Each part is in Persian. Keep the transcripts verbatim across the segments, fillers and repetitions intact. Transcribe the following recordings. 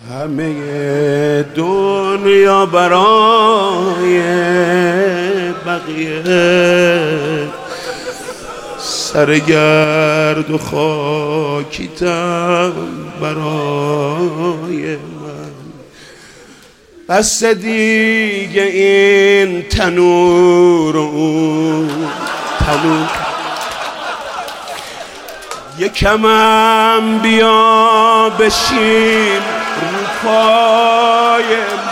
همه دنیا برای بقیه، سرگرد و خاکیتم برای من. بس دیگه این تنور و اون تنور، یکمم بیا بشین رو پای من.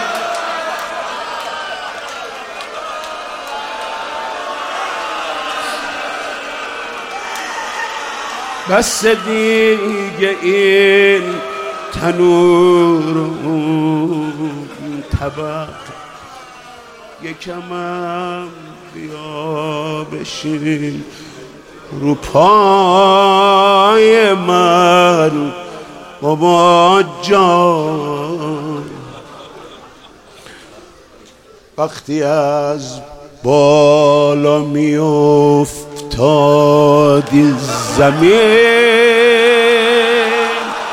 بس دیگه این تنور و اون طبق، یکمم بیا بشین رو پای من بابا جان. وقتی از بالا می افتادی زمین،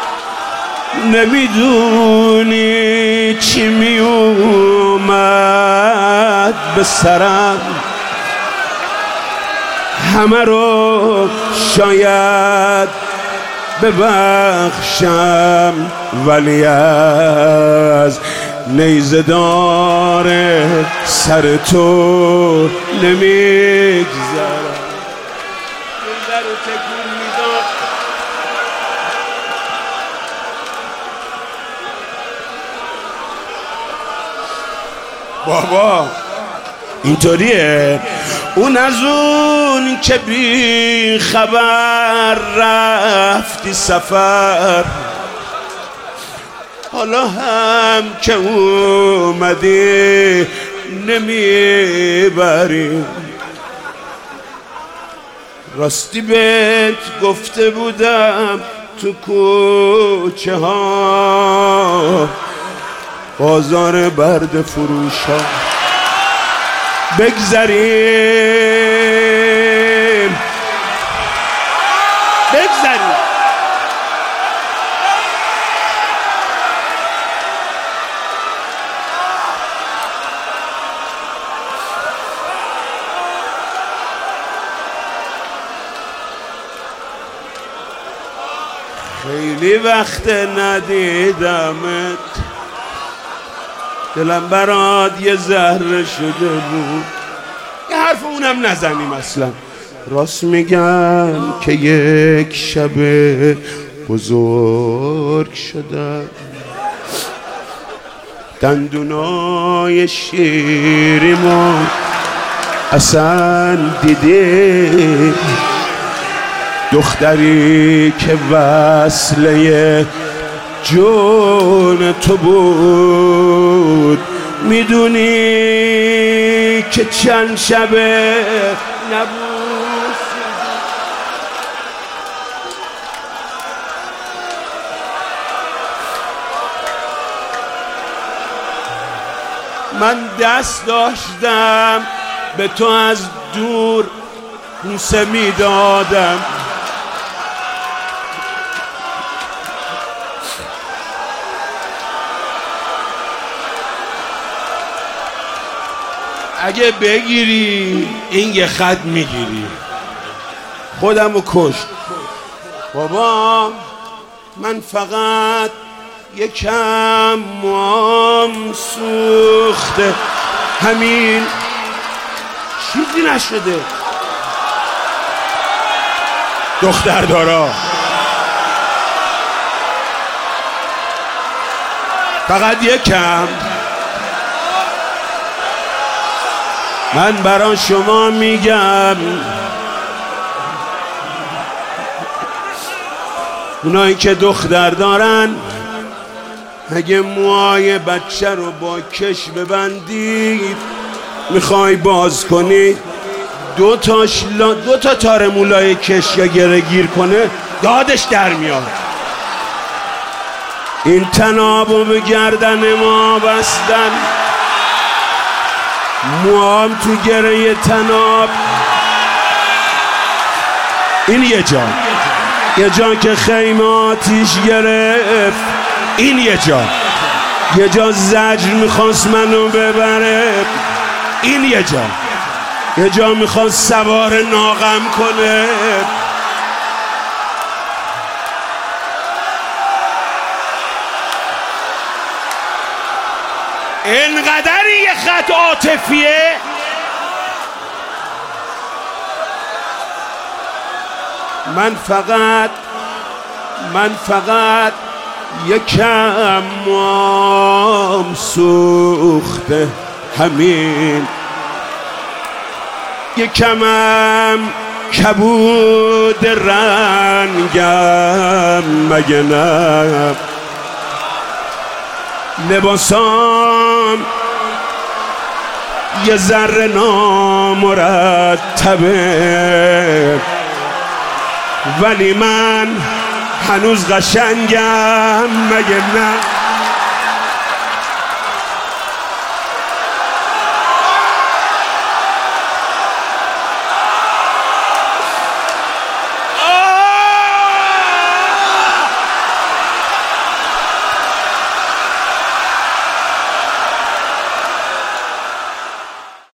نمیدونی چی می اومد به سرم. همه رو شاید ببخشم، ولی از نیزه دار سر تو نمیگذرم. نیزه رو تکون میداد. بابا اینطوریه. اون از اون که بی خبر رفتی سفر، حالا هم که اومدی نمیبری. راستی بهت گفته بودم تو کوچه ها، بازار برد فروش ها بگذریم بگذریم. خیلی وقت ندیدمت، دلم برات یه ذره شده بود. یه حرف اونم نزنیم اصلا. راست میگم که یک شب بزرگ شدم، دندونای شیریمو اصلا دیدی، دختری که وصله جون تو بود. میدونی که چند شبه نبود. من دست داشتم به تو از دور بوسه میدادم، اگه بگیری این یه خط میگیری. خودمو کشت. بابا من فقط یکم موام سوخته، همین، چیزی نشده. دختر دارا فقط یکم. من برای شما میگم، اونایی که دختر دارن، اگه موهای بچه رو با کش ببندید میخوای باز کنی، دو تاش لا دو تا تار مولای کش یا گره گیر کنه دادش در میاد. این تنابو به گردن ما بستن، موام تو گره تناب. این یه جا، یه جا که خیمه آتیش گرفت. این یه جا یه جا زجر میخواست منو ببره، این یه جا یه جا میخواست سوار ناغم کنه. اینقدر یه خط عاطفیه من فقط من فقط یکم موام سوخته، همین یکمم کبود رنگم، مگه نه لباسام یه ذره نامرتبه، ولی من هنوز قشنگم، مگه نه؟